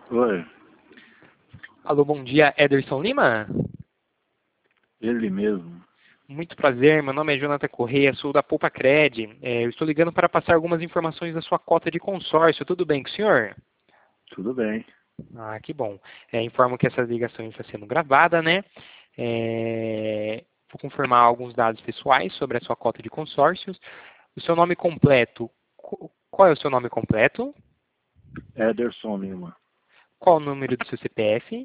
Oi, Alô, bom dia, Ederson Lima? ele mesmo. Muito prazer, meu nome é Jonathan Correia, sou da Poupa Cred. Eu estou ligando para passar algumas informações da sua cota de consórcio. Tudo bem com o senhor? Tudo bem. Que bom. Informo que essa ligação está sendo gravada, né? Vou confirmar alguns dados pessoais sobre a sua cota de consórcios. O seu nome completo, qual é o seu nome completo? Ederson Lima. Qual o número do seu CPF?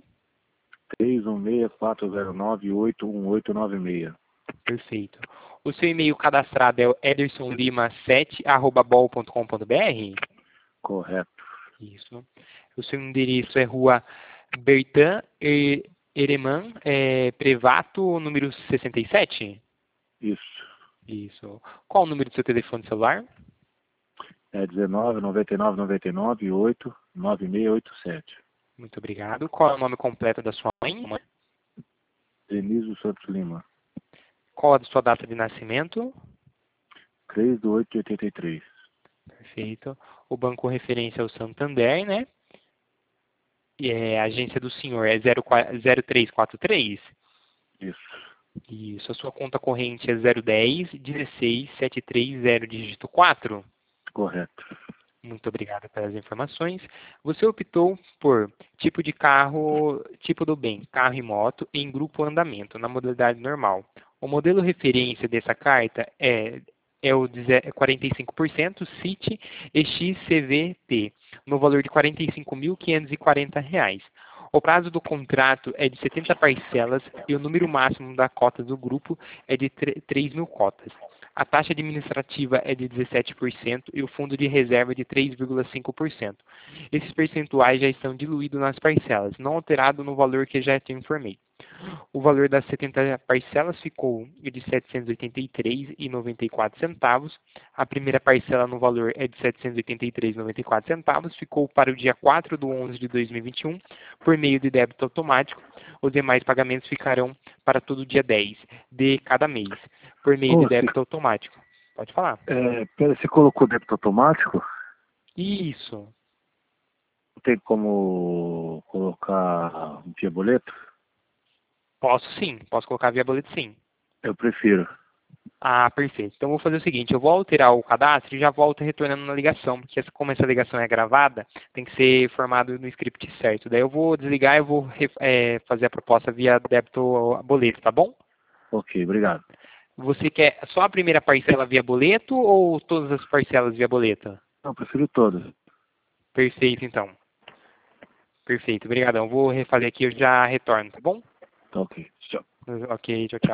316-409-81896. Perfeito. O seu e-mail cadastrado é o edersonlima7@bol.com.br? Correto. Isso. O seu endereço é Rua Bertan Ereman, Prevato, número 67? Isso. Isso. Qual o número do seu telefone celular? É 19-99-99-8-9687. Muito obrigado. Qual é o nome completo da sua mãe? Denise dos Santos Lima. Qual a sua data de nascimento? 3/8/83. Perfeito. O banco referência é o Santander, né? E a agência do senhor é 0343? Isso. Isso. A sua conta corrente é 010-16-730, dígito 4? Correto. Muito obrigado pelas informações. Você optou por tipo de carro, tipo do bem, carro e moto, em grupo andamento, na modalidade normal. O modelo referência dessa carta é o 45% City XCVT, no valor de R$ 45.540. O prazo do contrato é de 70 parcelas e o número máximo da cota do grupo é de 3.000 cotas. A taxa administrativa é de 17% e o fundo de reserva é de 3,5%. Esses percentuais já estão diluídos nas parcelas, não alterado no valor que já te informei. O valor das 70 parcelas ficou de R$ 783,94. A primeira parcela no valor é de R$ 783,94. Ficou para o dia 4/11/2021, por meio de débito automático. Os demais pagamentos ficarão para todo dia 10 de cada mês, por meio de débito automático. Pode falar. Pera, você colocou débito automático? Isso. Não tem como colocar via boleto? Posso sim. Posso colocar via boleto sim. Eu prefiro. Perfeito. Então, vou fazer o seguinte, eu vou alterar o cadastro e já volto retornando na ligação, porque como essa ligação é gravada, tem que ser formado no script certo. Daí eu vou desligar e eu vou fazer a proposta via débito boleto, tá bom? Ok, obrigado. Você quer só a primeira parcela via boleto ou todas as parcelas via boleto? Não, prefiro todos. Perfeito, então. Perfeito, obrigadão. Vou refazer aqui e eu já retorno, tá bom? Tá ok. Tchau. Ok, tchau, tchau.